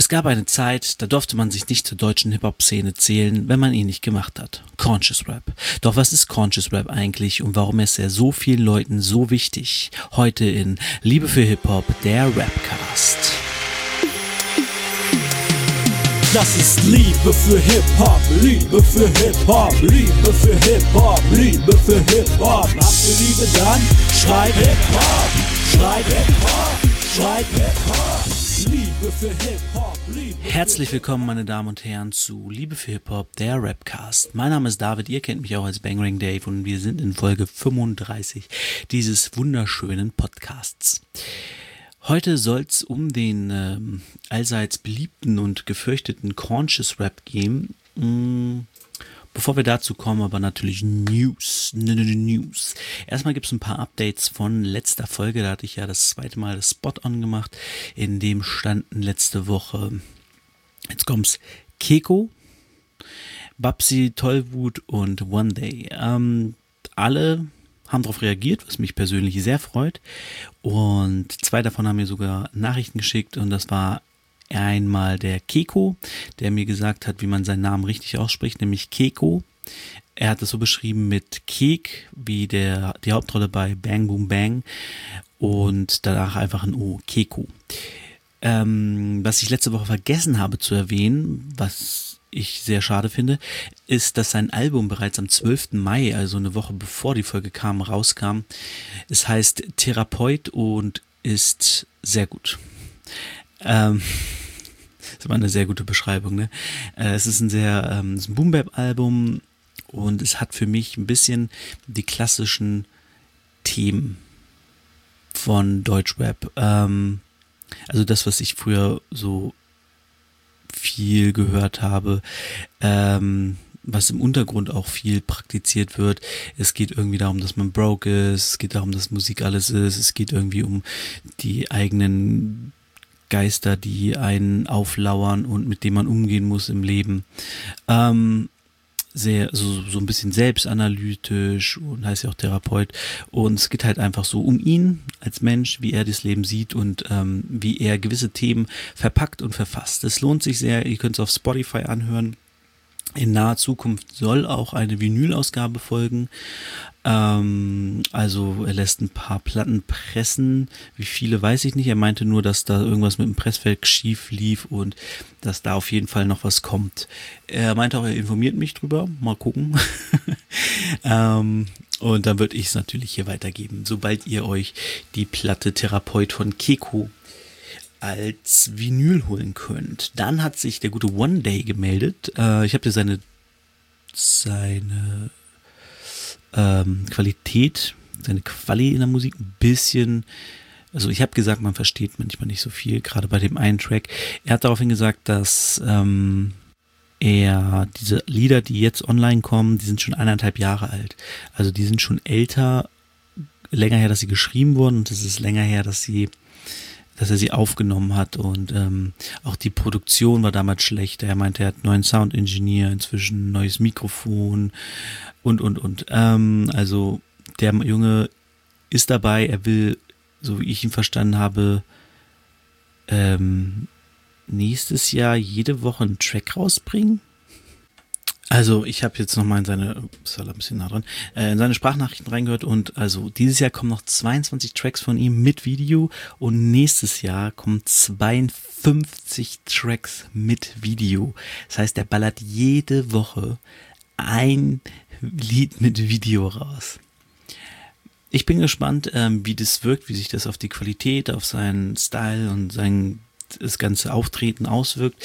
gab eine Zeit, da durfte man sich nicht zur deutschen Hip-Hop-Szene zählen, wenn man ihn nicht gemacht hat. Conscious Rap. Doch was ist Conscious Rap eigentlich und warum ist er so vielen Leuten so wichtig? Heute in Liebe für Hip-Hop, der Rapcast. Das ist Liebe für Hip-Hop, Liebe für Hip-Hop, Liebe für Hip-Hop, Liebe für Hip-Hop. Habt ihr Liebe, dann schreibt Hip-Hop, schreibt Hip-Hop, schreibt Hip-Hop. Liebe für Hip-Hop, Liebe. Herzlich willkommen, meine Damen und Herren, zu Liebe für Hip-Hop, der Rapcast. Mein Name ist David, ihr kennt mich auch als Bangering Dave und wir sind in Folge 35 dieses wunderschönen Podcasts. Heute soll es um den allseits beliebten und gefürchteten Conscious Rap gehen. Bevor wir dazu kommen, aber natürlich News. Erstmal gibt es ein paar Updates von letzter Folge. Da hatte ich ja das zweite Mal das Spot-On gemacht. In dem standen letzte Woche, jetzt kommt's, Keko, Babsi, Tollwut und One Day. Alle haben darauf reagiert, was mich persönlich sehr freut. Und zwei davon haben mir sogar Nachrichten geschickt und das war einmal der Keko, der mir gesagt hat, wie man seinen Namen richtig ausspricht, nämlich Keko. Er hat es so beschrieben mit Kek, wie die Hauptrolle bei Bang Boom Bang und danach einfach ein O, Keko. Was ich letzte Woche vergessen habe zu erwähnen, was ich sehr schade finde, ist, dass sein Album bereits am 12. Mai, also eine Woche bevor die Folge rauskam. Es heißt Therapeut und ist sehr gut. Das war eine sehr gute Beschreibung, ne? Es ist ein Boom-Bap-Album und es hat für mich ein bisschen die klassischen Themen von Deutschrap. Also das, was ich früher so viel gehört habe, was im Untergrund auch viel praktiziert wird. Es geht irgendwie darum, dass man broke ist, es geht darum, dass Musik alles ist, es geht irgendwie um die eigenen Geister, die einen auflauern und mit denen man umgehen muss im Leben. Sehr, so ein bisschen selbstanalytisch und heißt ja auch Therapeut. Und es geht halt einfach so um ihn als Mensch, wie er das Leben sieht und wie er gewisse Themen verpackt und verfasst. Es lohnt sich sehr, ihr könnt es auf Spotify anhören. In naher Zukunft soll auch eine Vinyl-Ausgabe folgen. Also er lässt ein paar Platten pressen. Wie viele, weiß ich nicht. Er meinte nur, dass da irgendwas mit dem Presswerk schief lief und dass da auf jeden Fall noch was kommt. Er meinte auch, er informiert mich drüber. Mal gucken. Und dann würde ich es natürlich hier weitergeben, sobald ihr euch die Platte Therapeut von Keko als Vinyl holen könnt. Dann hat sich der gute One Day gemeldet. Ich habe dir seine Qualität, seine Quali in der Musik ein bisschen, also ich habe gesagt, man versteht manchmal nicht so viel, gerade bei dem einen Track. Er hat daraufhin gesagt, dass er diese Lieder, die jetzt online kommen, die sind schon 1,5 Jahre alt. Also die sind schon älter, länger her, dass sie geschrieben wurden und es ist länger her, dass er sie aufgenommen hat und auch die Produktion war damals schlecht. Er meinte, er hat einen neuen Sound-Engineer, inzwischen ein neues Mikrofon und. Also der Junge ist dabei, er will, so wie ich ihn verstanden habe, nächstes Jahr jede Woche einen Track rausbringen. Also ich habe jetzt nochmal in seine Sprachnachrichten reingehört und also dieses Jahr kommen noch 22 Tracks von ihm mit Video und nächstes Jahr kommen 52 Tracks mit Video. Das heißt, er ballert jede Woche ein Lied mit Video raus. Ich bin gespannt, wie das wirkt, wie sich das auf die Qualität, auf seinen Style und das ganze Auftreten auswirkt.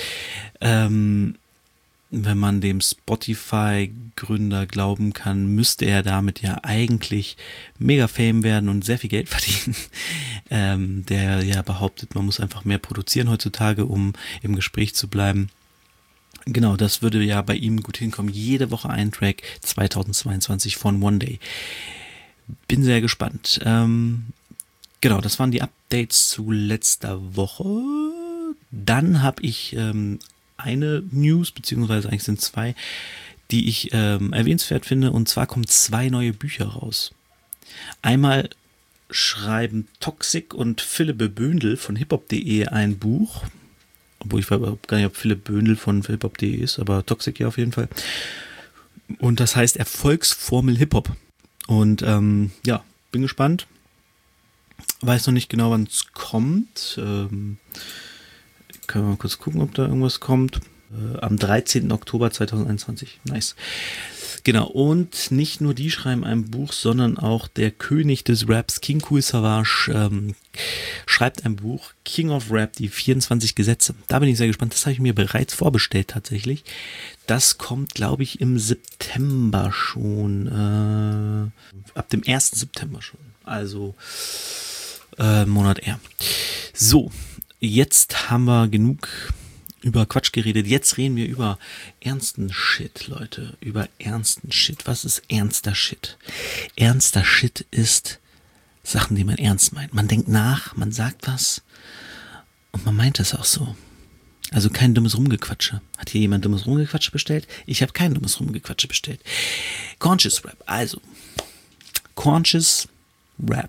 Wenn man dem Spotify-Gründer glauben kann, müsste er damit ja eigentlich mega Fame werden und sehr viel Geld verdienen. Der ja behauptet, man muss einfach mehr produzieren heutzutage, um im Gespräch zu bleiben. Genau, das würde ja bei ihm gut hinkommen. Jede Woche ein Track 2022 von One Day. Bin sehr gespannt. Genau, das waren die Updates zu letzter Woche. Dann habe ich eine News, beziehungsweise eigentlich sind zwei, die ich erwähnenswert finde. Und zwar kommen 2 neue Bücher raus. Einmal schreiben Toxic und Philippe Bündel von hiphop.de ein Buch. Obwohl ich weiß gar nicht, ob Philipp Böndel von hiphop.de ist, aber Toxic ja auf jeden Fall. Und das heißt Erfolgsformel Hip-Hop. Und ja, bin gespannt. Weiß noch nicht genau, wann es kommt. Können wir mal kurz gucken, ob da irgendwas kommt. Am 13. Oktober 2021. Nice. Genau, und nicht nur die schreiben ein Buch, sondern auch der König des Raps, King Kool Savas, schreibt ein Buch, King of Rap, die 24 Gesetze. Da bin ich sehr gespannt, das habe ich mir bereits vorbestellt tatsächlich. Das kommt, glaube ich, im September schon, ab dem 1. September schon, also Monat eher. So, jetzt haben wir genug über Quatsch geredet. Jetzt reden wir über ernsten Shit, Leute. Über ernsten Shit. Was ist ernster Shit? Ernster Shit ist Sachen, die man ernst meint. Man denkt nach, man sagt was und man meint es auch so. Also kein dummes Rumgequatsche. Hat hier jemand dummes Rumgequatsche bestellt? Ich habe kein dummes Rumgequatsche bestellt. Conscious Rap. Also, Conscious Rap.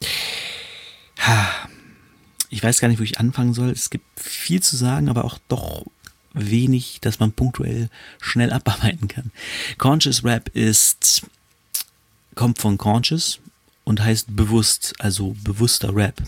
Ich weiß gar nicht, wo ich anfangen soll. Es gibt viel zu sagen, aber auch doch wenig, dass man punktuell schnell abarbeiten kann. Conscious Rap kommt von Conscious und heißt bewusst, also bewusster Rap.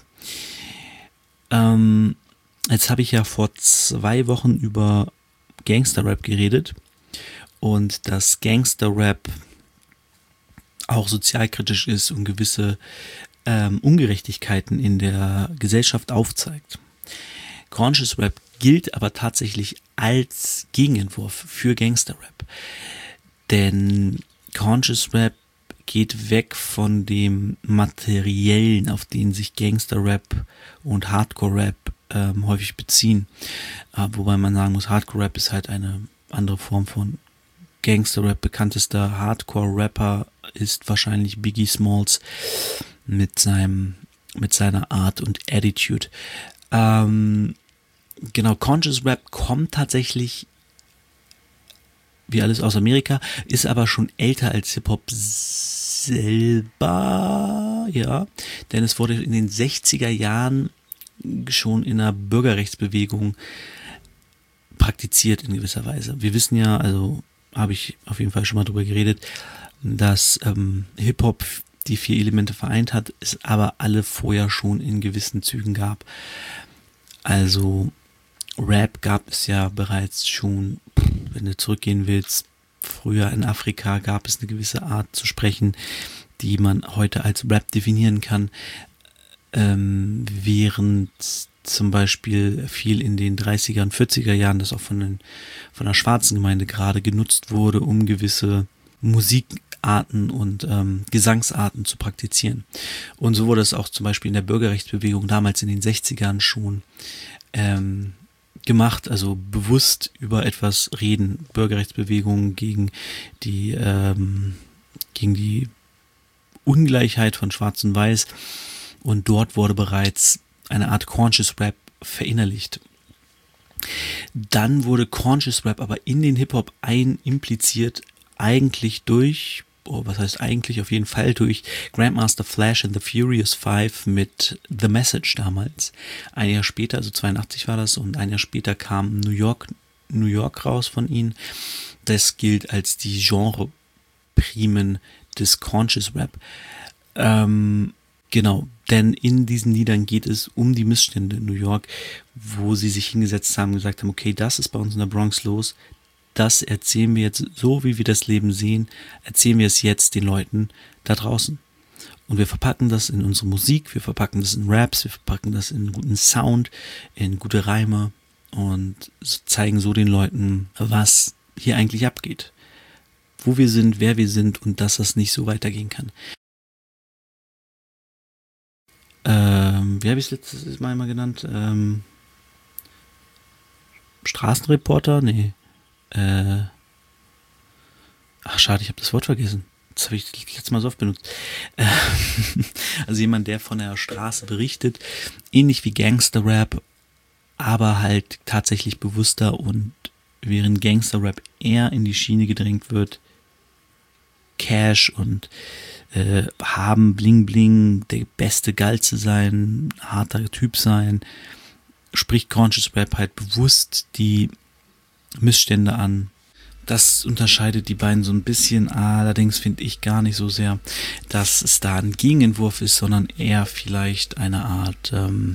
Jetzt habe ich ja vor 2 Wochen über Gangster Rap geredet und dass Gangster Rap auch sozialkritisch ist und gewisse Ungerechtigkeiten in der Gesellschaft aufzeigt. Conscious Rap gilt aber tatsächlich als Gegenentwurf für Gangster Rap. Denn Conscious Rap geht weg von dem Materiellen, auf den sich Gangster Rap und Hardcore Rap häufig beziehen. Wobei man sagen muss, Hardcore Rap ist halt eine andere Form von Gangster Rap. Bekanntester Hardcore Rapper ist wahrscheinlich Biggie Smalls mit seiner Art und Attitude. Genau, Conscious Rap kommt tatsächlich wie alles aus Amerika, ist aber schon älter als Hip-Hop selber, ja, denn es wurde in den 60er Jahren schon in der Bürgerrechtsbewegung praktiziert in gewisser Weise. Wir wissen ja, also habe ich auf jeden Fall schon mal drüber geredet, dass Hip-Hop die 4 Elemente vereint hat, es aber alle vorher schon in gewissen Zügen gab. Also Rap gab es ja bereits schon, wenn du zurückgehen willst, früher in Afrika gab es eine gewisse Art zu sprechen, die man heute als Rap definieren kann, während zum Beispiel viel in den 30er und 40er Jahren das auch von der schwarzen Gemeinde gerade genutzt wurde, um gewisse Musikarten und Gesangsarten zu praktizieren. Und so wurde es auch zum Beispiel in der Bürgerrechtsbewegung damals in den 60ern schon gemacht, also bewusst über etwas reden. Bürgerrechtsbewegung gegen die Ungleichheit von Schwarz und Weiß. Und dort wurde bereits eine Art Conscious Rap verinnerlicht. Dann wurde Conscious Rap aber in den Hip-Hop impliziert, eigentlich durch, was heißt eigentlich, auf jeden Fall durch Grandmaster Flash and the Furious Five mit The Message damals. Ein Jahr später, also 82 war das, und ein Jahr später kam New York raus von ihnen. Das gilt als die Genre-Primen des Conscious Rap. Genau, denn in diesen Liedern geht es um die Missstände in New York, wo sie sich hingesetzt haben und gesagt haben, okay, das ist bei uns in der Bronx los, das erzählen wir jetzt, so wie wir das Leben sehen, erzählen wir es jetzt den Leuten da draußen. Und wir verpacken das in unsere Musik, wir verpacken das in Raps, wir verpacken das in guten Sound, in gute Reime und zeigen so den Leuten, was hier eigentlich abgeht. Wo wir sind, wer wir sind und dass das nicht so weitergehen kann. Wie habe ich es letztes Mal immer genannt? Straßenreporter? Nee. Ach, schade, ich habe das Wort vergessen. Das habe ich letztes Mal so oft benutzt. Also jemand, der von der Straße berichtet, ähnlich wie Gangster-Rap, aber halt tatsächlich bewusster, und während Gangster-Rap eher in die Schiene gedrängt wird, Cash und haben, Bling Bling, der beste Geilste sein, harter Typ sein, spricht Conscious Rap halt bewusst die Missstände an. Das unterscheidet die beiden so ein bisschen, allerdings finde ich gar nicht so sehr, dass es da ein Gegenentwurf ist, sondern eher vielleicht eine Art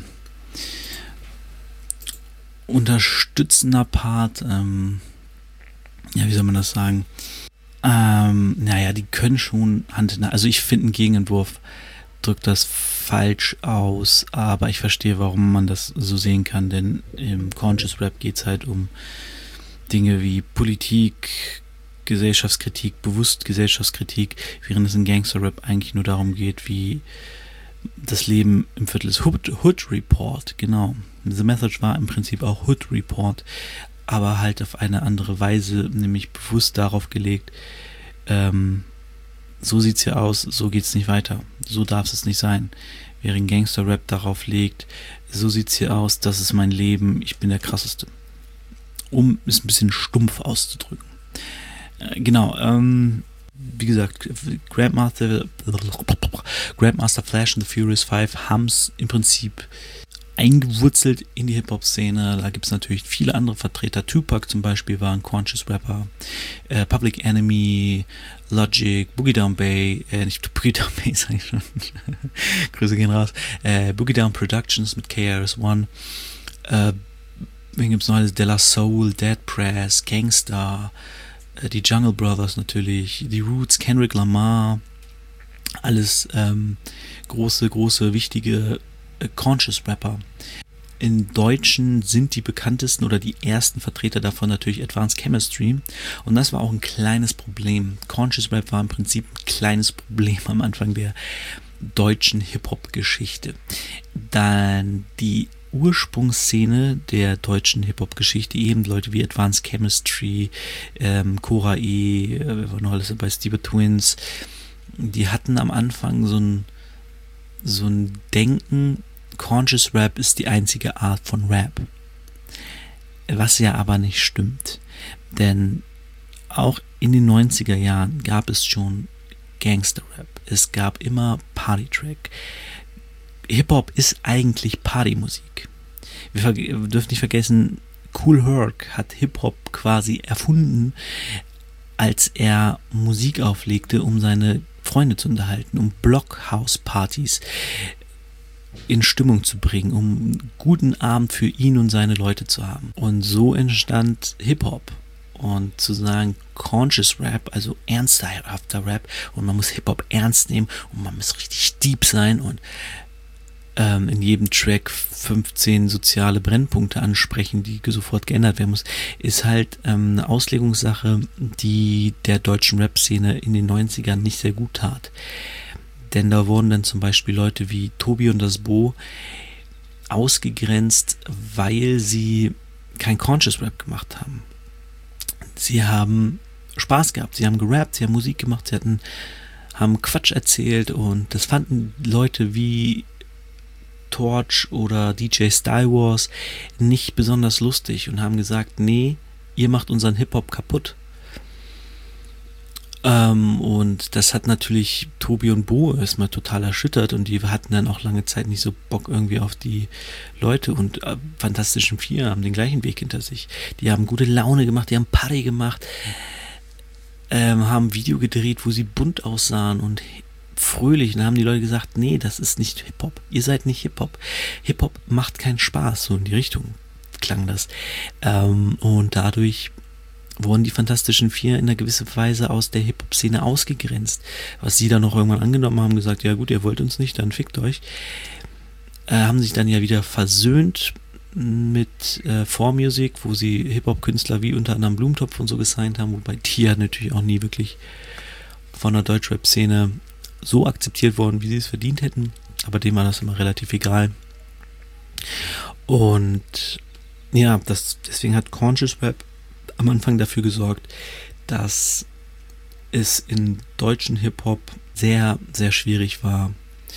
unterstützender Part, wie soll man das sagen? Die können schon Hand in Hand, also ich finde, ein Gegenentwurf drückt das falsch aus, aber ich verstehe, warum man das so sehen kann, denn im Conscious Rap geht es halt um Dinge wie Politik, Gesellschaftskritik, bewusst Gesellschaftskritik, während es in Gangster Rap eigentlich nur darum geht, wie das Leben im Viertel ist. Hood Report, genau. The Message war im Prinzip auch Hood Report, aber halt auf eine andere Weise, nämlich bewusst darauf gelegt, so sieht's hier aus, so geht's nicht weiter, so darf es nicht sein. Während Gangster Rap darauf legt, so sieht's hier aus, das ist mein Leben, ich bin der Krasseste. Um es ein bisschen stumpf auszudrücken. Wie gesagt, Grandmaster Flash und The Furious Five haben es im Prinzip eingewurzelt in die Hip-Hop-Szene. Da gibt es natürlich viele andere Vertreter. Tupac zum Beispiel war ein Conscious Rapper. Public Enemy, Logic, Boogie Down Bay, nicht Boogie Down Bay, sag ich schon. Grüße gehen raus. Boogie Down Productions mit KRS-One. Wen gibt's noch alles? De La Soul, Dead Press, Gangsta, die Jungle Brothers natürlich, die Roots, Kendrick Lamar, alles große, wichtige Conscious Rapper. In Deutschen sind die bekanntesten oder die ersten Vertreter davon natürlich Advanced Chemistry, und das war auch ein kleines Problem. Conscious Rap war im Prinzip ein kleines Problem am Anfang der deutschen Hip-Hop-Geschichte. Dann die Ursprungsszene der deutschen Hip-Hop-Geschichte, eben Leute wie Advanced Chemistry, Cora E, wir waren noch alles bei Steve Twins, die hatten am Anfang so ein Denken, Conscious Rap ist die einzige Art von Rap. Was ja aber nicht stimmt. Denn auch in den 90er Jahren gab es schon Gangster Rap. Es gab immer Party-Track. Hip-Hop ist eigentlich Partymusik. Wir dürfen nicht vergessen, Kool Herc hat Hip-Hop quasi erfunden, als er Musik auflegte, um seine Freunde zu unterhalten, um Blockhouse-Partys in Stimmung zu bringen, um einen guten Abend für ihn und seine Leute zu haben. Und so entstand Hip-Hop. Und zu sagen, Conscious Rap, also ernsthafter Rap, und man muss Hip-Hop ernst nehmen und man muss richtig deep sein und in jedem Track 15 soziale Brennpunkte ansprechen, die sofort geändert werden muss, ist halt eine Auslegungssache, die der deutschen Rap-Szene in den 90ern nicht sehr gut tat. Denn da wurden dann zum Beispiel Leute wie Tobi und das Bo ausgegrenzt, weil sie kein Conscious Rap gemacht haben. Sie haben Spaß gehabt, sie haben gerappt, sie haben Musik gemacht, sie haben Quatsch erzählt, und das fanden Leute wie Torch oder DJ Style Wars nicht besonders lustig und haben gesagt, nee, ihr macht unseren Hip-Hop kaputt. Und das hat natürlich Tobi und Bo erstmal total erschüttert, und die hatten dann auch lange Zeit nicht so Bock irgendwie auf die Leute, und Fantastischen Vier haben den gleichen Weg hinter sich. Die haben gute Laune gemacht, die haben Party gemacht, haben ein Video gedreht, wo sie bunt aussahen und fröhlich, und dann haben die Leute gesagt, nee, das ist nicht Hip-Hop, ihr seid nicht Hip-Hop. Hip-Hop macht keinen Spaß, so in die Richtung klang das. Und dadurch wurden die Fantastischen Vier in einer gewissen Weise aus der Hip-Hop-Szene ausgegrenzt. Was sie dann noch irgendwann angenommen haben, gesagt, ja gut, ihr wollt uns nicht, dann fickt euch. Haben sich dann ja wieder versöhnt mit 4Music, wo sie Hip-Hop-Künstler wie unter anderem Blumentopf und so gesigned haben, wobei die ja natürlich auch nie wirklich von der Deutschrap-Szene so akzeptiert worden, wie sie es verdient hätten, aber dem war das immer relativ egal. Und ja, deswegen hat Conscious Rap am Anfang dafür gesorgt, dass es in deutschen Hip-Hop sehr, sehr schwierig war,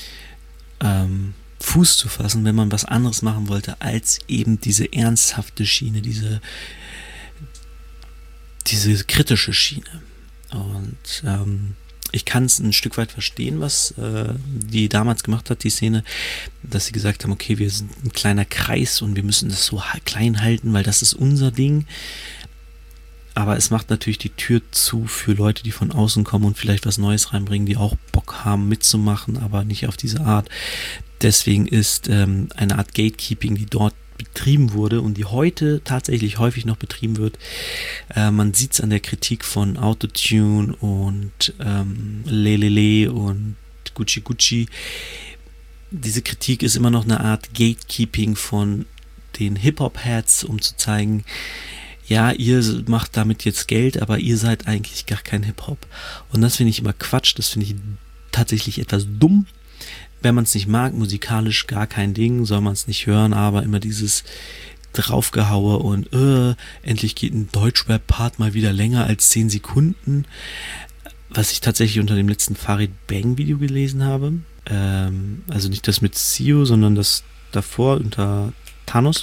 Fuß zu fassen, wenn man was anderes machen wollte, als eben diese ernsthafte Schiene, diese kritische Schiene. Und ich kann es ein Stück weit verstehen, was die damals gemacht hat, die Szene, dass sie gesagt haben, okay, wir sind ein kleiner Kreis und wir müssen das so klein halten, weil das ist unser Ding. Aber es macht natürlich die Tür zu für Leute, die von außen kommen und vielleicht was Neues reinbringen, die auch Bock haben mitzumachen, aber nicht auf diese Art. Deswegen ist eine Art Gatekeeping, die dort betrieben wurde und die heute tatsächlich häufig noch betrieben wird. Man sieht es an der Kritik von Autotune und Lelele und Gucci Gucci. Diese Kritik ist immer noch eine Art Gatekeeping von den Hip-Hop-Heads, um zu zeigen, ja, ihr macht damit jetzt Geld, aber ihr seid eigentlich gar kein Hip-Hop. Und das finde ich immer Quatsch, das finde ich tatsächlich etwas dumm. Wenn man es nicht mag, musikalisch gar kein Ding, soll man es nicht hören, aber immer dieses Draufgehaue und endlich geht ein Deutschrap-Part mal wieder länger als 10 Sekunden, was ich tatsächlich unter dem letzten Farid Bang Video gelesen habe. Also nicht das mit Sio, sondern das davor unter Thanos,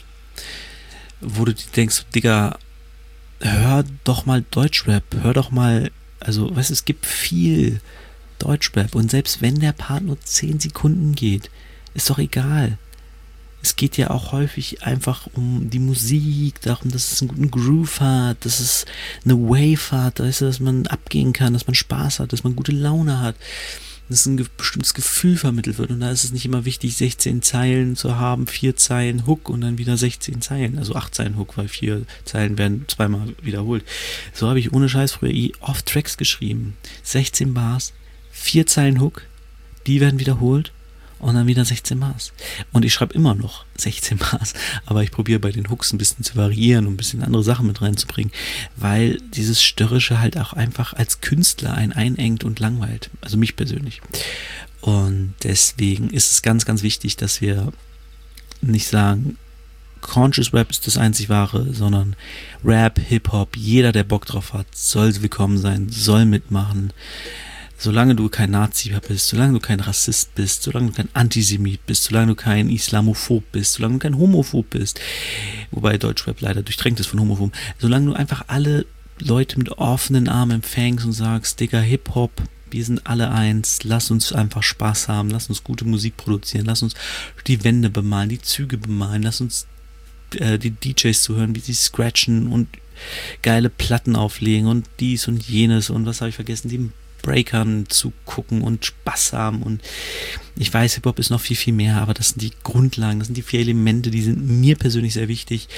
wo du denkst, Digga, hör doch mal Deutschrap, hör doch mal, also weißt du, es gibt viel Deutschrap und selbst wenn der Part nur 10 Sekunden geht, ist doch egal. Es geht ja auch häufig einfach um die Musik, darum, dass es einen guten Groove hat, dass es eine Wave hat, weißt du, dass man abgehen kann, dass man Spaß hat, dass man gute Laune hat, dass ein bestimmtes Gefühl vermittelt wird und da ist es nicht immer wichtig, 16 Zeilen zu haben, 4 Zeilen Hook und dann wieder 16 Zeilen, also 8 Zeilen Hook, weil 4 Zeilen werden zweimal wiederholt. So habe ich ohne Scheiß früher oft Tracks geschrieben, 16 Bars, 4 Zeilen Hook, die werden wiederholt und dann wieder 16 Bars. Und ich schreibe immer noch 16 Bars, aber ich probiere bei den Hooks ein bisschen zu variieren und ein bisschen andere Sachen mit reinzubringen, weil dieses Störrische halt auch einfach als Künstler einen einengt und langweilt. Also mich persönlich. Und deswegen ist es ganz, ganz wichtig, dass wir nicht sagen, Conscious Rap ist das einzig wahre, sondern Rap, Hip-Hop, jeder, der Bock drauf hat, soll willkommen sein, soll mitmachen. Solange du kein Nazi bist, solange du kein Rassist bist, solange du kein Antisemit bist, solange du kein Islamophob bist, solange du kein Homophob bist, wobei Deutschrap leider durchtränkt ist von Homophoben, solange du einfach alle Leute mit offenen Armen empfängst und sagst, Digga, Hip-Hop, wir sind alle eins, lass uns einfach Spaß haben, lass uns gute Musik produzieren, lass uns die Wände bemalen, die Züge bemalen, lass uns die DJs zuhören, wie sie scratchen und geile Platten auflegen und dies und jenes und was habe ich vergessen, die Breakern zu gucken und Spaß haben und ich weiß, Hip-Hop ist noch viel, viel mehr, aber das sind die Grundlagen, das sind die 4 Elemente, die sind mir persönlich sehr wichtig,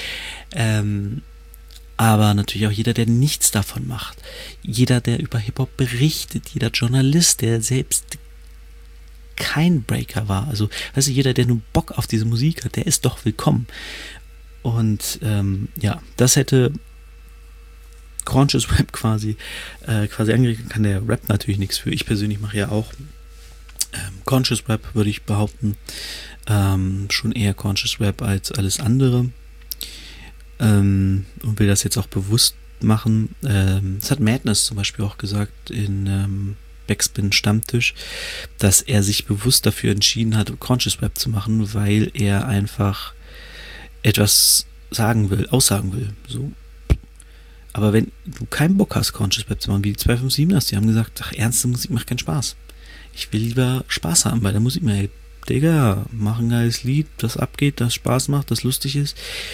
aber natürlich auch jeder, der nichts davon macht, jeder, der über Hip-Hop berichtet, jeder Journalist, der selbst kein Breaker war, also weißt du, jeder, der nur Bock auf diese Musik hat, der ist doch willkommen und ja, das hätte Conscious Rap quasi angerichtet, kann der Rap natürlich nichts für. Ich persönlich mache ja auch Conscious Rap, würde ich behaupten. Schon eher Conscious Rap als alles andere. Und will das jetzt auch bewusst machen. Das hat Madness zum Beispiel auch gesagt in Backspin Stammtisch, dass er sich bewusst dafür entschieden hat, Conscious Rap zu machen, weil er einfach etwas aussagen will. So. Aber wenn du keinen Bock hast, Conscious Rap zu machen, wie die 257ers, die haben gesagt, ach, ernste Musik macht keinen Spaß. Ich will lieber Spaß haben bei der Musik. Hey, Digga, mach ein geiles Lied, das abgeht, das Spaß macht, das lustig ist.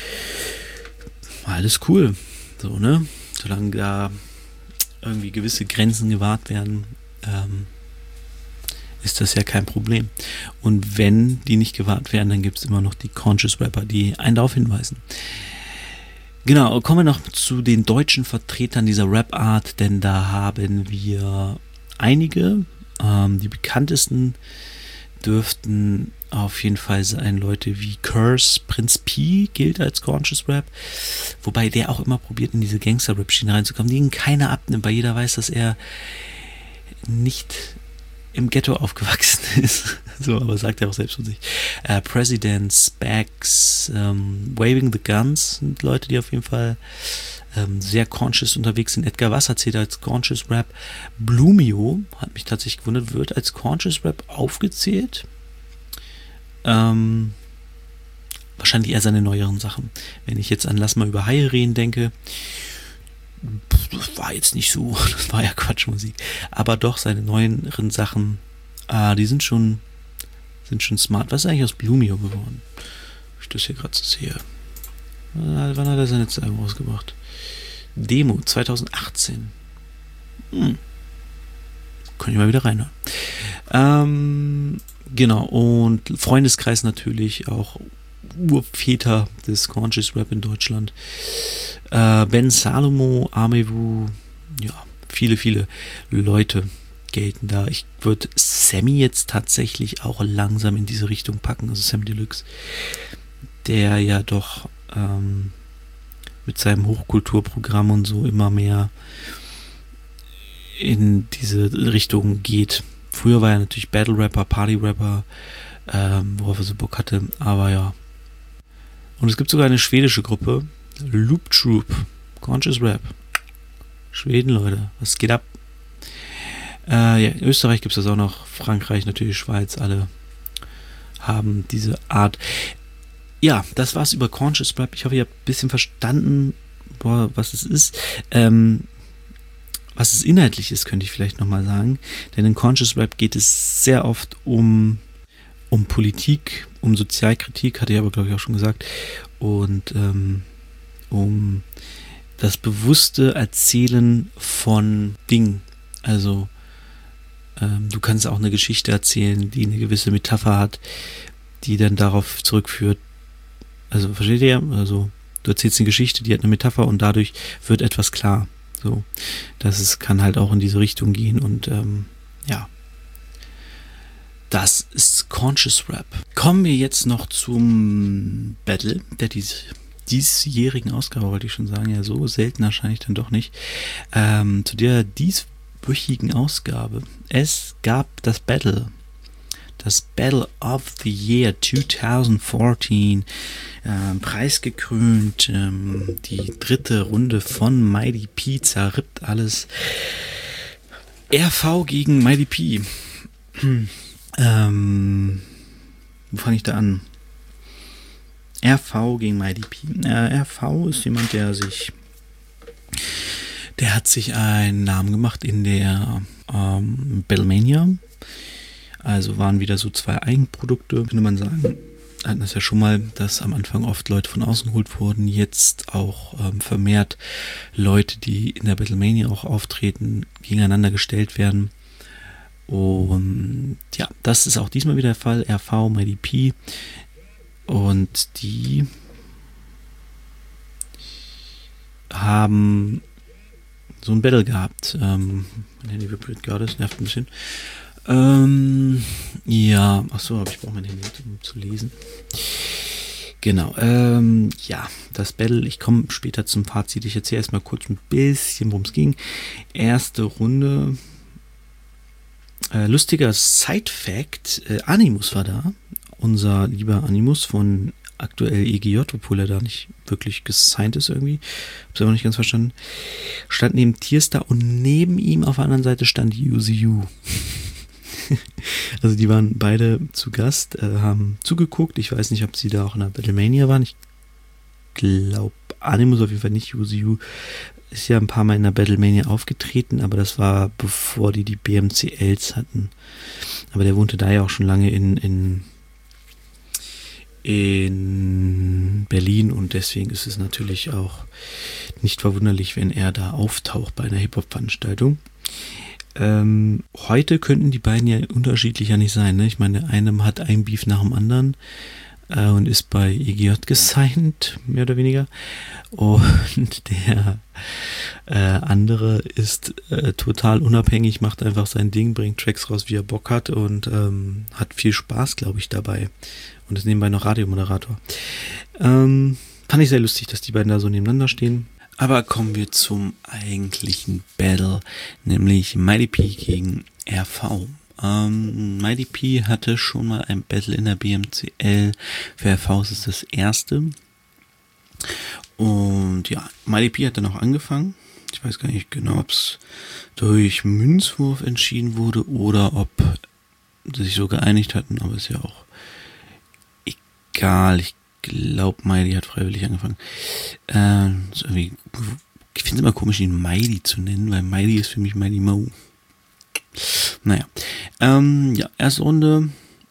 Alles cool. So, ne? Solange da irgendwie gewisse Grenzen gewahrt werden, ist das ja kein Problem. Und wenn die nicht gewahrt werden, dann gibt es immer noch die Conscious Rapper, die einen darauf hinweisen. Genau, kommen wir noch zu den deutschen Vertretern dieser Rap-Art, denn da haben wir einige. Die bekanntesten dürften auf jeden Fall sein Leute wie Curse, Prinz P gilt als Conscious Rap, wobei der auch immer probiert, in diese Gangster-Rap-Schiene reinzukommen, die ihn keiner abnimmt, weil jeder weiß, dass er nicht im Ghetto aufgewachsen ist. So, aber sagt er auch selbst von sich. President, Spax, Waving the Guns sind Leute, die auf jeden Fall sehr conscious unterwegs sind. Edgar Wasser zählt als Conscious Rap. Blumio, hat mich tatsächlich gewundert, wird als Conscious Rap aufgezählt. Wahrscheinlich eher seine neueren Sachen. Wenn ich jetzt an Lass mal über Haie reden denke, das war jetzt nicht so, das war ja Quatschmusik. Aber doch, seine neueren Sachen, die sind schon smart. Was ist eigentlich aus Blumio geworden? Ich das hier gerade so sehe. Wann hat er sein letztes Album rausgebracht? Demo 2018. Kann ich mal wieder reinhören. Genau, und Freundeskreis natürlich auch Urväter des Conscious Rap in Deutschland. Ben Salomo, Amewu, ja, viele Leute gelten da. Ich würde Sammy jetzt tatsächlich auch langsam in diese Richtung packen, also Sammy Deluxe, der ja doch mit seinem Hochkulturprogramm und so immer mehr in diese Richtung geht. Früher war er natürlich Battle Rapper, Party Rapper, worauf er so Bock hatte, aber ja. Und es gibt sogar eine schwedische Gruppe, Loop Troop, Conscious Rap. Schweden, Leute, was geht ab? Ja, in Österreich gibt es das auch noch, Frankreich, natürlich Schweiz, alle haben diese Art. Ja, das war's über Conscious Rap. Ich hoffe, ihr habt ein bisschen verstanden, was es ist. Was es inhaltlich ist, könnte ich vielleicht nochmal sagen. Denn in Conscious Rap geht es sehr oft um Politik, um Sozialkritik, hatte ich aber, glaube ich, auch schon gesagt. Und um das bewusste Erzählen von Dingen. Also du kannst auch eine Geschichte erzählen, die eine gewisse Metapher hat, die dann darauf zurückführt. Also, versteht ihr? Also, du erzählst eine Geschichte, die hat eine Metapher und dadurch wird etwas klar. So, kann halt auch in diese Richtung gehen und ja. Das ist Conscious Rap. Kommen wir jetzt noch zum Battle der diesjährigen Ausgabe, wollte ich schon sagen. Ja, so selten wahrscheinlich dann doch nicht. Zu der dieswöchigen Ausgabe. Es gab das Battle of the Year 2014, preisgekrönt, die dritte Runde von Mighty P, zerrippt alles. RV gegen Mighty P. Wo fange ich da an? RV gegen Mighty P. RV ist jemand, der hat sich einen Namen gemacht in der Battlemania. Also waren wieder so zwei Eigenprodukte, könnte man sagen. Hatten das ja schon mal, dass am Anfang oft Leute von außen geholt wurden. Jetzt auch vermehrt Leute, die in der Battlemania auch auftreten, gegeneinander gestellt werden. Und ja, das ist auch diesmal wieder der Fall. RV, Mighty P. Und die haben so ein Battle gehabt. Mein Handy vibriert gerade, das nervt ein bisschen. Ja, achso, aber ich brauche mein Handy, um zu lesen. Genau, ja, das Battle, ich komme später zum Fazit. Ich erzähle erstmal kurz ein bisschen, worum es ging. Erste Runde. Lustiger Side-Fact, Animus war da. Unser lieber Animus von aktuell EGJ, obwohl er da nicht wirklich gesigned ist irgendwie. Hab's aber nicht ganz verstanden. Stand neben Tierstar und neben ihm auf der anderen Seite stand UZU. Also die waren beide zu Gast, haben zugeguckt. Ich weiß nicht, ob sie da auch in der Battlemania waren. Ich glaube, Animus auf jeden Fall nicht. UZU ist ja ein paar Mal in der Battlemania aufgetreten, aber das war bevor die BMCLs hatten. Aber der wohnte da ja auch schon lange in Berlin und deswegen ist es natürlich auch nicht verwunderlich, wenn er da auftaucht bei einer Hip-Hop-Veranstaltung. Heute könnten die beiden ja unterschiedlicher nicht sein, ne? Ich meine, der eine hat ein Beef nach dem anderen und ist bei EGJ gesigned, mehr oder weniger. Und der andere ist total unabhängig, macht einfach sein Ding, bringt Tracks raus, wie er Bock hat und hat viel Spaß, glaube ich, dabei. Und ist nebenbei noch Radiomoderator. Fand ich sehr lustig, dass die beiden da so nebeneinander stehen. Aber kommen wir zum eigentlichen Battle, nämlich Mighty P gegen RV. Mighty P hatte schon mal ein Battle in der BMCL. Für RV ist es das erste. Und ja, Mighty P hat dann auch angefangen. Ich weiß gar nicht genau, ob es durch Münzwurf entschieden wurde oder ob sie sich so geeinigt hatten, aber ist ja auch egal. Ich glaube, Mighty hat freiwillig angefangen. Ist irgendwie Ich finde es immer komisch, ihn Mighty zu nennen, weil Mighty ist für mich Mighty Mo. Naja. Ja, erste Runde.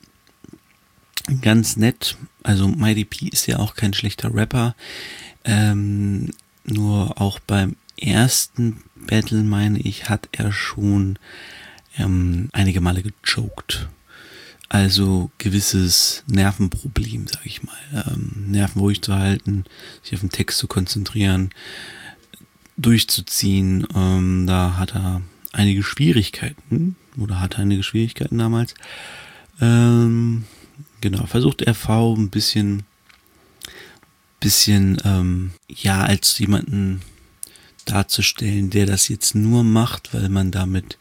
Ganz nett. Also Mighty P ist ja auch kein schlechter Rapper. Nur auch beim ersten Battle, meine ich, hat er schon einige Male gechoked. Also gewisses Nervenproblem, sag ich mal. Nerven ruhig zu halten, sich auf den Text zu konzentrieren, durchzuziehen. Da hat er einige Schwierigkeiten damals. Genau, versucht RV ein bisschen als jemanden darzustellen, der das jetzt nur macht, weil man damit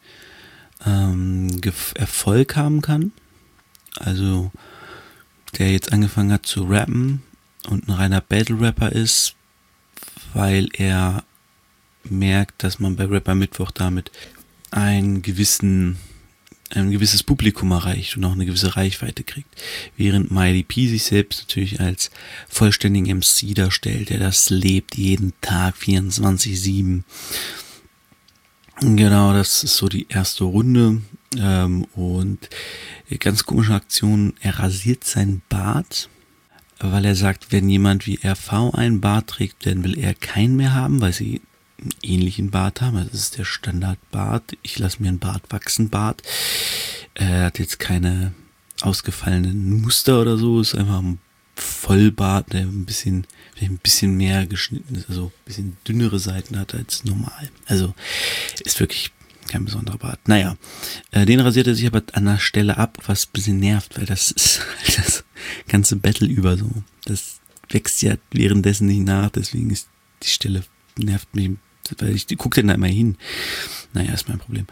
Erfolg haben kann. Also der jetzt angefangen hat zu rappen und ein reiner Battle-Rapper ist, weil er merkt, dass man bei Rapper Mittwoch damit ein gewisses Publikum erreicht und auch eine gewisse Reichweite kriegt. Während Mighty P sich selbst natürlich als vollständigen MC darstellt, der das lebt jeden Tag 24/7. Genau, das ist so die erste Runde. Und ganz komische Aktion, er rasiert seinen Bart, weil er sagt, wenn jemand wie RV einen Bart trägt, dann will er keinen mehr haben, weil sie einen ähnlichen Bart haben. Das ist der Standardbart. Ich lasse mir einen Bart wachsen, Bart. Er hat jetzt keine ausgefallenen Muster oder so, ist einfach ein Vollbart, der ein bisschen mehr geschnitten ist, also ein bisschen dünnere Seiten hat als normal. Also ist wirklich kein besonderer Bart. Naja, den rasiert er sich aber an der Stelle ab, was ein bisschen nervt, weil das ist das ganze Battle über so. Das wächst ja währenddessen nicht nach, deswegen ist die Stelle, nervt mich, weil ich gucke dann da immer hin. Naja, ist mein Problem.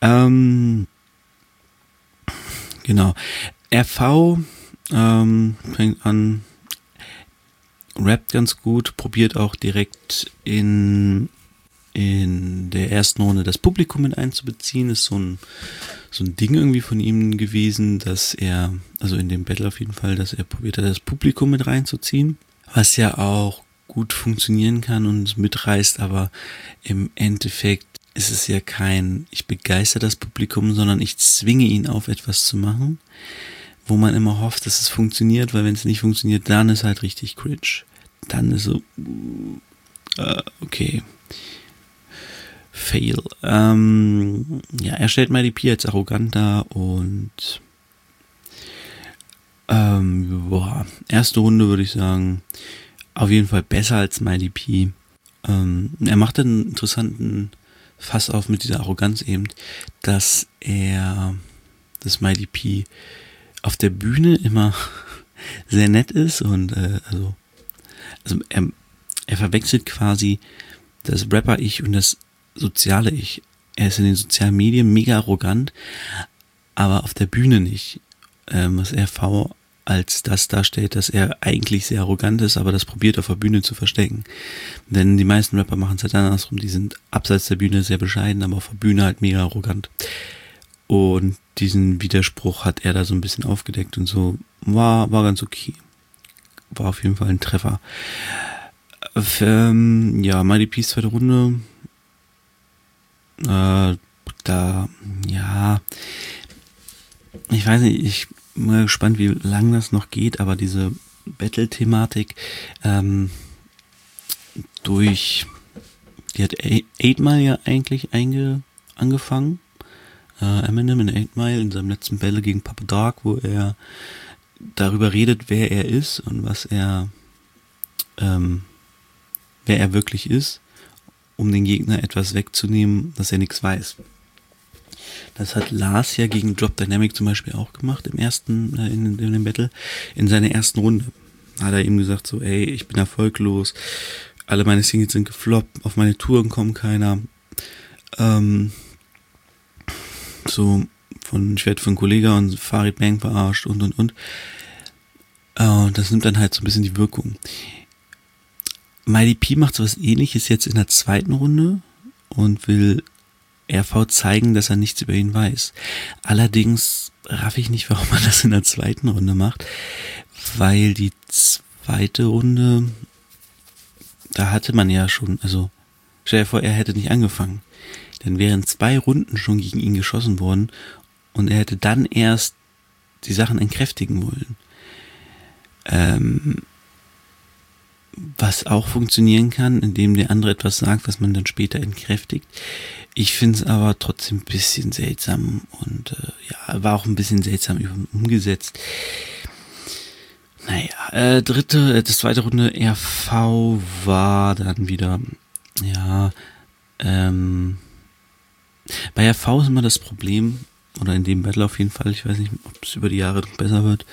Genau. RV fängt an, rappt ganz gut, probiert auch direkt in der ersten Runde das Publikum mit einzubeziehen. Ist so ein Ding irgendwie von ihm gewesen, dass er, also in dem Battle auf jeden Fall, dass er probiert hat, das Publikum mit reinzuziehen, was ja auch gut funktionieren kann und mitreißt, aber im Endeffekt ist es ja kein, ich begeister das Publikum, sondern ich zwinge ihn auf etwas zu machen, wo man immer hofft, dass es funktioniert, weil wenn es nicht funktioniert, dann ist halt richtig cringe. Dann ist so, okay. Fail. Ja, er stellt Mighty P als arrogant dar und erste Runde würde ich sagen, auf jeden Fall besser als Mighty P. Er macht einen interessanten Fass auf mit dieser Arroganz eben, dass Mighty P auf der Bühne immer sehr nett ist und also er verwechselt quasi das Rapper-Ich und das soziale Ich. Er ist in den sozialen Medien mega arrogant, aber auf der Bühne nicht. Was RV als das darstellt, dass er eigentlich sehr arrogant ist, aber das probiert auf der Bühne zu verstecken. Denn die meisten Rapper machen es halt andersrum. Die sind abseits der Bühne sehr bescheiden, aber auf der Bühne halt mega arrogant. Und diesen Widerspruch hat er da so ein bisschen aufgedeckt und so. War ganz okay. War auf jeden Fall ein Treffer. Ja, Mighty P's zweite Runde. Ich weiß nicht, ich bin mal gespannt, wie lang das noch geht, aber diese Battle-Thematik, die hat 8 Mile ja eigentlich angefangen. Eminem in 8 Mile in seinem letzten Battle gegen Papa Dark, wo er darüber redet, wer er ist und wer er wirklich ist, um den Gegner etwas wegzunehmen, dass er nichts weiß. Das hat Lars ja gegen Drop Dynamic zum Beispiel auch gemacht in dem Battle. In seiner ersten Runde hat er ihm gesagt so, ey, ich bin erfolglos, alle meine Singles sind gefloppt, auf meine Touren kommt keiner. Ich werde von Kollega und Farid Bang verarscht und. Und das nimmt dann halt so ein bisschen die Wirkung. Mighty P macht so was Ähnliches jetzt in der zweiten Runde und will RV zeigen, dass er nichts über ihn weiß. Allerdings raff ich nicht, warum man das in der zweiten Runde macht, weil die zweite Runde, da hatte man ja schon, also Stell dir vor, er hätte nicht angefangen. Dann wären 2 Runden schon gegen ihn geschossen worden und er hätte dann erst die Sachen entkräftigen wollen. Was auch funktionieren kann, indem der andere etwas sagt, was man dann später entkräftigt. Ich finde es aber trotzdem ein bisschen seltsam und war auch ein bisschen seltsam umgesetzt. Naja, das zweite Runde RV war dann wieder, bei RV ist immer das Problem, oder in dem Battle auf jeden Fall, ich weiß nicht, ob es über die Jahre noch besser wird.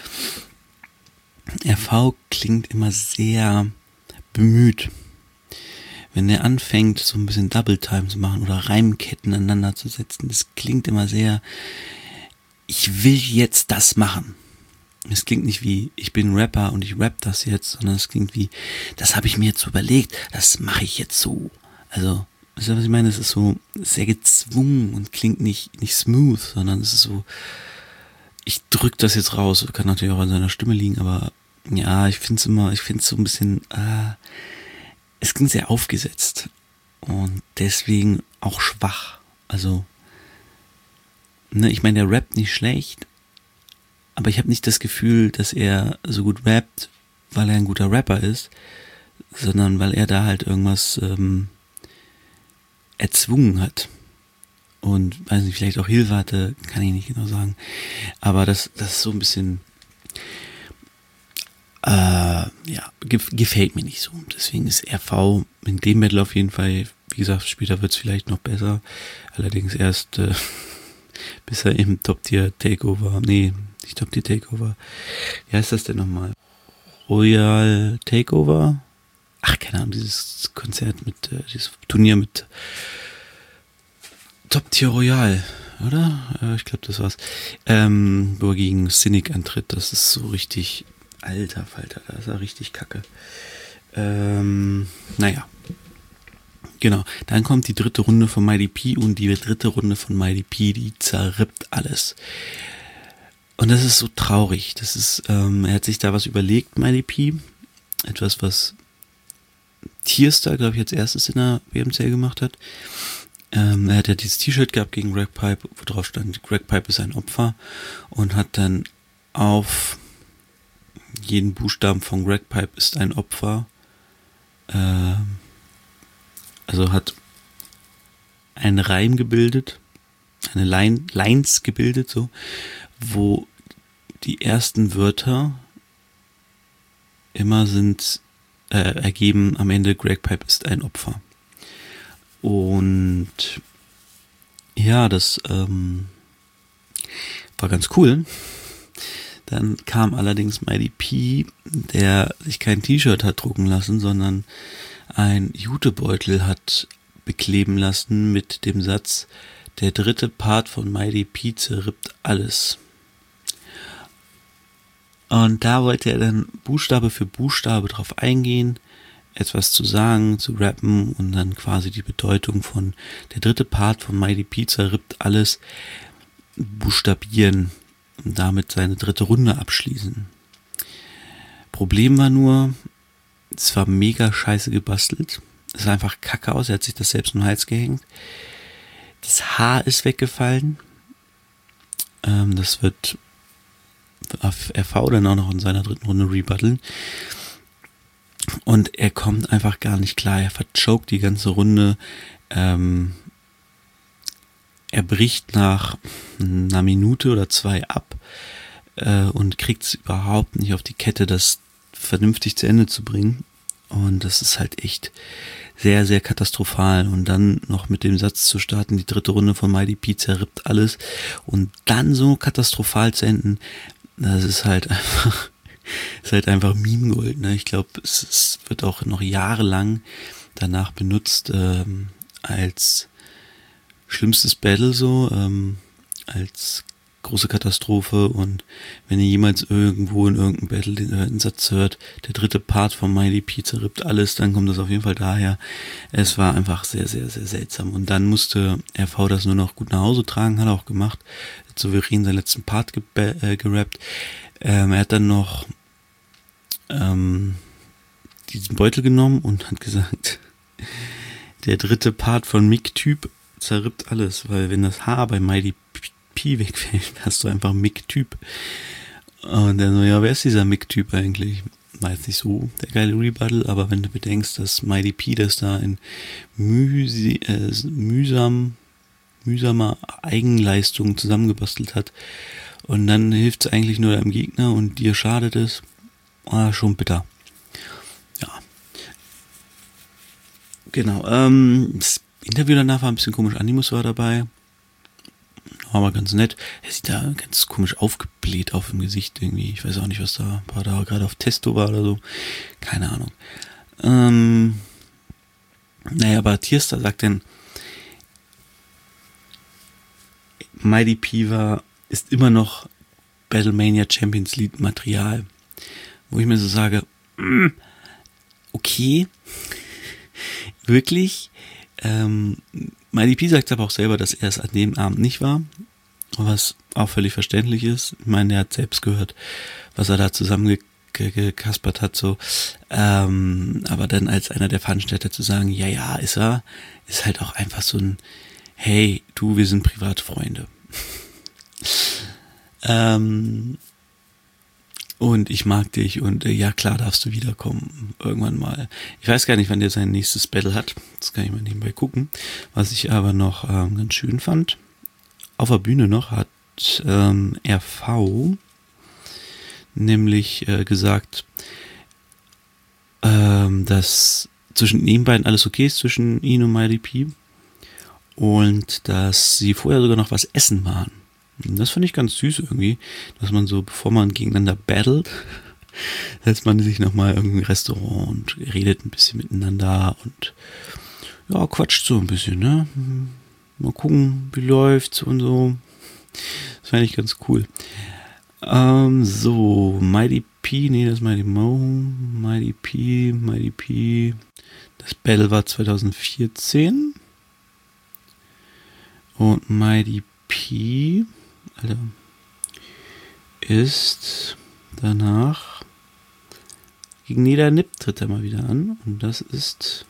RV klingt immer sehr bemüht. Wenn der anfängt, so ein bisschen Double Time zu machen oder Reimketten aneinander zu setzen, das klingt immer sehr, ich will jetzt das machen. Es klingt nicht wie, ich bin Rapper und ich rap das jetzt, sondern es klingt wie, das habe ich mir jetzt überlegt, das mache ich jetzt so. Also, wisst ihr, was ich meine? Es ist so sehr gezwungen und klingt nicht smooth, sondern es ist so, ich drück das jetzt raus. Kann natürlich auch an seiner Stimme liegen, aber ja, ich finde es so ein bisschen, es klingt sehr aufgesetzt und deswegen auch schwach. Also, ich meine, der rappt nicht schlecht, aber ich habe nicht das Gefühl, dass er so gut rappt, weil er ein guter Rapper ist, sondern weil er da halt irgendwas erzwungen hat. Und, weiß nicht, vielleicht auch Hilfe hatte, kann ich nicht genau sagen. Aber das ist so ein bisschen, gefällt mir nicht so. Deswegen ist RV in dem Battle auf jeden Fall, wie gesagt, später wird es vielleicht noch besser. Allerdings erst, bis er im Top-Tier-Takeover, nicht Top-Tier-Takeover, wie heißt das denn nochmal? Royal Takeover? Ach, keine Ahnung, dieses Konzert dieses Turnier mit Top-Tier Royal, oder? Ich glaube, das war's. Wo er gegen Cynic antritt, das ist so richtig, alter Falter, da ist er richtig kacke. Naja. Genau, dann kommt die dritte Runde von Mighty P und die dritte Runde von Mighty P, die zerrippt alles. Und das ist so traurig. Das ist, er hat sich da was überlegt, Mighty P. Etwas, was Tierstar, glaube ich, als erstes in der WMCL gemacht hat. Er hat ja dieses T-Shirt gehabt gegen Greg Pipe, wo drauf stand, Greg Pipe ist ein Opfer, und hat dann auf jeden Buchstaben von Greg Pipe ist ein Opfer, also hat einen Reim gebildet, eine Lines gebildet, so, wo die ersten Wörter immer ergeben am Ende, Greg Pipe ist ein Opfer. Und ja, das war ganz cool. Dann kam allerdings Mighty P, der sich kein T-Shirt hat drucken lassen, sondern ein Jutebeutel hat bekleben lassen mit dem Satz, der dritte Part von Mighty P zerrippt alles. Und da wollte er dann Buchstabe für Buchstabe drauf eingehen, etwas zu sagen, zu rappen und dann quasi die Bedeutung von der dritte Part von Mighty P zerrippt alles buchstabieren und damit seine dritte Runde abschließen. Problem war nur, es war mega scheiße gebastelt. Es sah einfach kacke aus, er hat sich das selbst in den Hals gehängt. Das Haar ist weggefallen. Das wird RV dann auch noch in seiner dritten Runde rebutteln. Und er kommt einfach gar nicht klar. Er verchoked die ganze Runde. Er bricht nach einer Minute oder 2 ab und kriegt es überhaupt nicht auf die Kette, das vernünftig zu Ende zu bringen. Und das ist halt echt sehr, sehr katastrophal. Und dann noch mit dem Satz zu starten, die dritte Runde von Mighty P zerrippt alles. Und dann so katastrophal zu enden, das ist halt einfach Meme-Gold, ne? Ich glaube, es wird auch noch jahrelang danach benutzt als schlimmstes Battle so, als große Katastrophe. Und wenn ihr jemals irgendwo in irgendeinem Battle den Satz hört, der dritte Part von Mighty P zerrippt alles, dann kommt das auf jeden Fall daher. Es war einfach sehr, sehr, sehr seltsam. Und dann musste RV das nur noch gut nach Hause tragen, hat er auch gemacht. Hat souverän seinen letzten Part gerappt. Er hat dann noch diesen Beutel genommen und hat gesagt, Der dritte Part von Mick-Typ zerrippt alles, weil wenn das H bei Mighty P wegfällt, hast du einfach Mick-Typ. Und dann so, ja, wer ist dieser Mick-Typ eigentlich? War jetzt nicht so der geile Rebuttal, aber wenn du bedenkst, dass Mighty P das da in mühsamer Eigenleistung zusammengebastelt hat und dann hilft es eigentlich nur deinem Gegner und dir schadet es, schon bitter. Ja. Genau, das Interview danach war ein bisschen komisch, Animus war dabei. Aber ganz nett. Er sieht da ganz komisch aufgebläht auf dem Gesicht irgendwie. Ich weiß auch nicht, was da war. Da gerade auf Testo war oder so. Keine Ahnung. Naja, aber Tierstar sagt dann, Mighty P ist immer noch Battlemania Champions League Material. Wo ich mir so sage, okay, wirklich? Mighty P sagt aber auch selber, dass er es an dem Abend nicht war, was auch völlig verständlich ist. Ich meine, er hat selbst gehört, was er da zusammengekaspert hat, so. Aber dann als einer der Veranstalter zu sagen, ja, ist er, ist halt auch einfach so ein, hey, du, wir sind Privatfreunde. Und ich mag dich und ja, klar darfst du wiederkommen, irgendwann mal. Ich weiß gar nicht, wann der sein nächstes Battle hat. Das kann ich mal nebenbei gucken. Was ich aber noch ganz schön fand, auf der Bühne noch hat RV nämlich gesagt, dass zwischen den beiden alles okay ist, zwischen ihn und Mighty P. Und dass sie vorher sogar noch was essen waren. Das finde ich ganz süß irgendwie, dass man so, bevor man gegeneinander battelt, setzt man sich nochmal in irgendein Restaurant und redet ein bisschen miteinander und ja, quatscht so ein bisschen, ne? Mal gucken, wie läuft's und so. Das fand ich ganz cool. So, Mighty P, nee, das ist Mighty Mo, Mighty P. Das Battle war 2014. Und Mighty P, Alter, ist danach gegen Neda Nip tritt er mal wieder an. Und das ist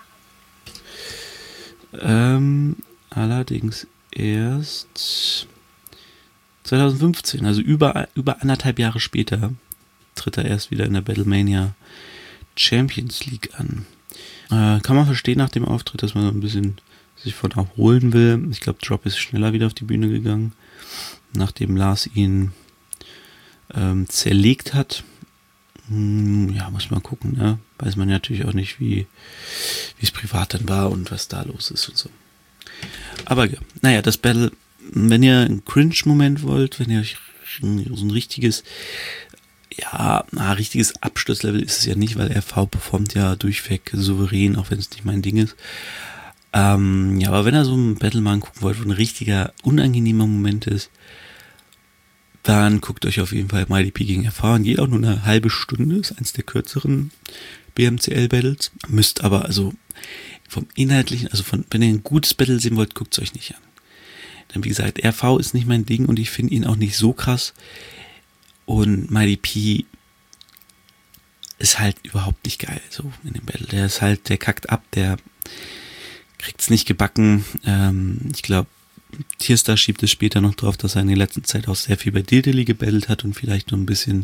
allerdings erst 2015, also über 1,5 Jahre später, tritt er erst wieder in der Battlemania Champions League an. Kann man verstehen nach dem Auftritt, dass man so ein bisschen sich von erholen will. Ich glaube, Drop ist schneller wieder auf die Bühne gegangen, nachdem Lars ihn zerlegt hat. Ja, muss man gucken, ne? Weiß man natürlich auch nicht, wie es privat dann war und was da los ist und so. Aber ja, naja, das Battle, wenn ihr einen Cringe-Moment wollt, wenn ihr euch so ein richtiges, richtiges Absturzlevel ist es ja nicht, weil RV performt ja durchweg souverän, auch wenn es nicht mein Ding ist. Aber wenn ihr so einen Battle mal gucken wollt, wo ein richtiger unangenehmer Moment ist, dann guckt euch auf jeden Fall Mighty P gegen RV an. Geht auch nur eine halbe Stunde, ist eins der kürzeren BMCL-Battles. Müsst aber also vom Inhaltlichen, wenn ihr ein gutes Battle sehen wollt, guckt es euch nicht an. Denn wie gesagt, RV ist nicht mein Ding und ich finde ihn auch nicht so krass. Und Mighty P ist halt überhaupt nicht geil, so in dem Battle. Der kackt ab, der kriegt's nicht gebacken. Ich glaube, Tierstar schiebt es später noch drauf, dass er in der letzten Zeit auch sehr viel bei Diltily gebettelt hat und vielleicht noch ein bisschen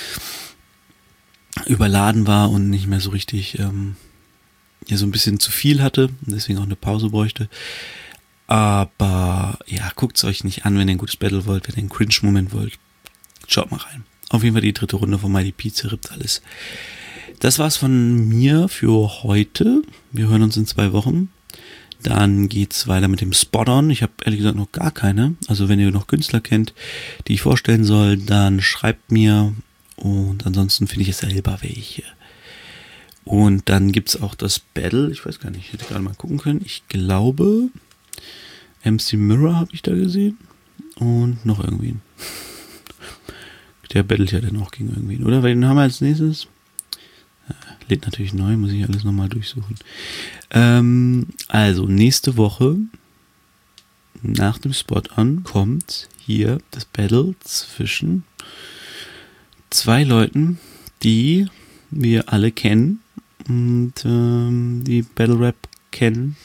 überladen war und nicht mehr so richtig, so ein bisschen zu viel hatte und deswegen auch eine Pause bräuchte. Aber ja, guckt's euch nicht an, wenn ihr ein gutes Battle wollt, wenn ihr einen Cringe-Moment wollt. Schaut mal rein. Auf jeden Fall die dritte Runde von Mighty P zerrippt alles. Das war's von mir für heute. Wir hören uns in 2 Wochen. Dann geht's weiter mit dem Spot-On. Ich habe ehrlich gesagt noch gar keine. Also wenn ihr noch Künstler kennt, die ich vorstellen soll, dann schreibt mir. Und ansonsten finde ich es selber welche. Und dann gibt's auch das Battle. Ich weiß gar nicht, ich hätte gerade mal gucken können. Ich glaube, MC Mirror habe ich da gesehen. Und noch irgendwen. Der battelt ja dann auch gegen irgendwen, oder? Weil den haben wir als nächstes. Lädt natürlich neu, muss ich alles nochmal durchsuchen. Also, nächste Woche, nach dem Spot-On, kommt hier das Battle zwischen 2 Leuten, die wir alle kennen und die Battle Rap kennen.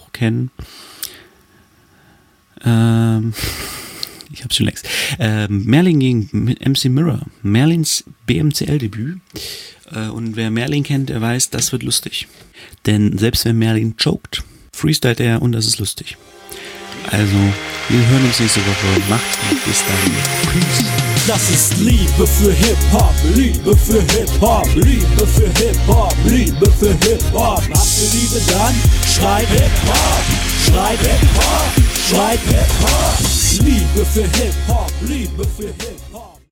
Ich hab's schon längst. Merlin gegen MC Mirror. Merlins BMCL-Debüt. Und wer Merlin kennt, der weiß, das wird lustig. Denn selbst wenn Merlin choked, freestylt er und das ist lustig. Also, wir hören uns nächste Woche. Macht's gut. Bis dann. Peace. Das ist Liebe für Hip-Hop, Liebe für Hip-Hop, Liebe für Hip-Hop, Liebe für Hip-Hop. Habt ihr Liebe, dann schreibt Hip-Hop, schreibt Hip-Hop, schreibt Hip-Hop. Liebe für Hip-Hop, Liebe für Hip-Hop.